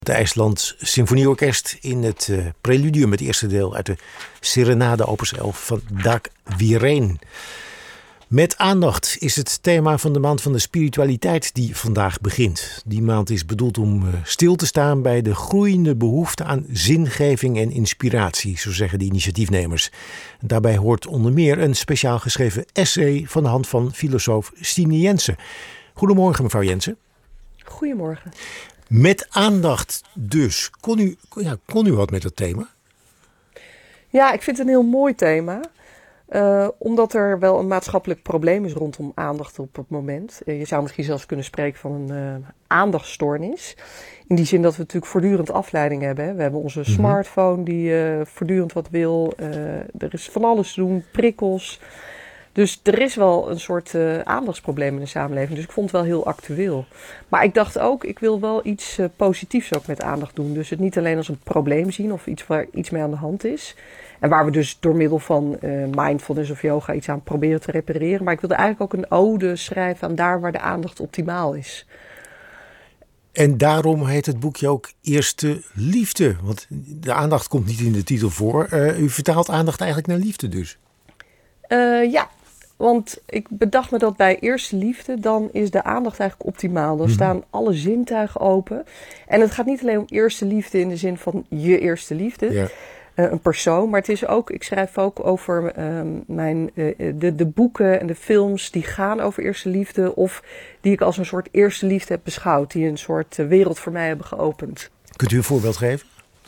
Het IJslands Symfonieorkest in het preludium, het eerste deel uit de Serenade opus 11 van Dag Viren. Met aandacht is het thema van de maand van de spiritualiteit die vandaag begint. Die maand is bedoeld om stil te staan bij de groeiende behoefte aan zingeving en inspiratie, zo zeggen de initiatiefnemers. Daarbij hoort onder meer een speciaal geschreven essay van de hand van filosoof Stine Jensen. Goedemorgen, mevrouw Jensen. Goedemorgen. Met aandacht dus. Kon u wat met dat thema? Ja, ik vind het een heel mooi thema. Omdat er wel een maatschappelijk probleem is rondom aandacht op het moment. Je zou misschien zelfs kunnen spreken van een aandachtstoornis. In die zin dat we natuurlijk voortdurend afleiding hebben. Hè. We hebben onze smartphone die voortdurend wat wil. Er is van alles te doen, prikkels. Dus er is wel een soort aandachtsprobleem in de samenleving. Dus ik vond het wel heel actueel. Maar ik dacht ook, ik wil wel iets positiefs ook met aandacht doen. Dus het niet alleen als een probleem zien of iets waar iets mee aan de hand is. En waar we dus door middel van mindfulness of yoga iets aan proberen te repareren. Maar ik wilde eigenlijk ook een ode schrijven aan daar waar de aandacht optimaal is. En daarom heet het boekje ook Eerste Liefde. Want de aandacht komt niet in de titel voor. U vertaalt aandacht eigenlijk naar liefde dus. Ja, want ik bedacht me dat bij eerste liefde, dan is de aandacht eigenlijk optimaal. Dan staan alle zintuigen open. En het gaat niet alleen om eerste liefde in de zin van je eerste liefde. Ja. Een persoon, maar het is ook, ik schrijf ook over de boeken en de films die gaan over eerste liefde. Of die ik als een soort eerste liefde heb beschouwd. Die een soort wereld voor mij hebben geopend. Kunt u een voorbeeld geven?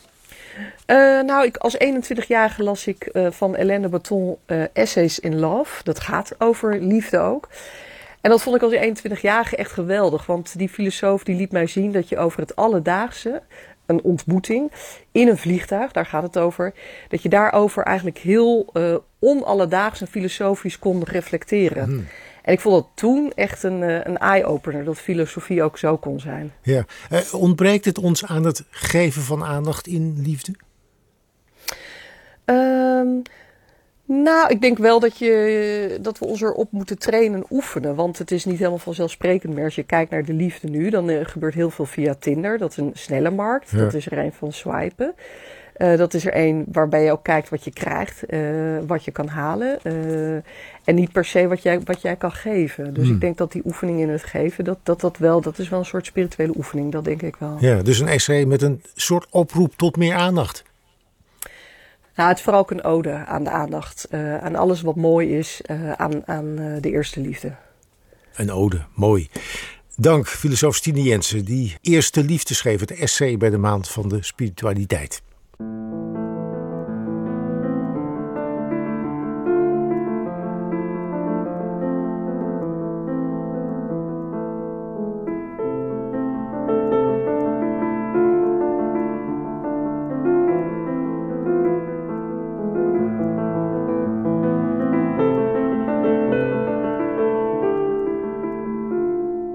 Als 21-jarige las ik van Hélène de Botton Essays in Love. Dat gaat over liefde ook. En dat vond ik als 21-jarige echt geweldig. Want die filosoof die liet mij zien dat je over het alledaagse, een ontmoeting in een vliegtuig, daar gaat het over, dat je daarover eigenlijk heel onalledaags en filosofisch kon reflecteren. En ik vond dat toen echt een eye-opener, dat filosofie ook zo kon zijn. Ja. Ontbreekt het ons aan het geven van aandacht in liefde? Ik denk wel dat we ons erop moeten trainen en oefenen. Want het is niet helemaal vanzelfsprekend meer. Als je kijkt naar de liefde nu, dan gebeurt heel veel via Tinder. Dat is een snelle markt. Ja. Dat is er een van swipen. Dat is er een waarbij je ook kijkt wat je krijgt, wat je kan halen. En niet per se wat jij kan geven. Dus ik denk dat die oefening in het geven, dat is wel een soort spirituele oefening. Dat denk ik wel. Ja, dus een essay met een soort oproep tot meer aandacht. Nou, het is vooral ook een ode aan de aandacht. Aan alles wat mooi is, aan de eerste liefde. Een ode, mooi. Dank, filosoof Stine Jensen, die Eerste Liefde schreef, het essay bij de maand van de spiritualiteit.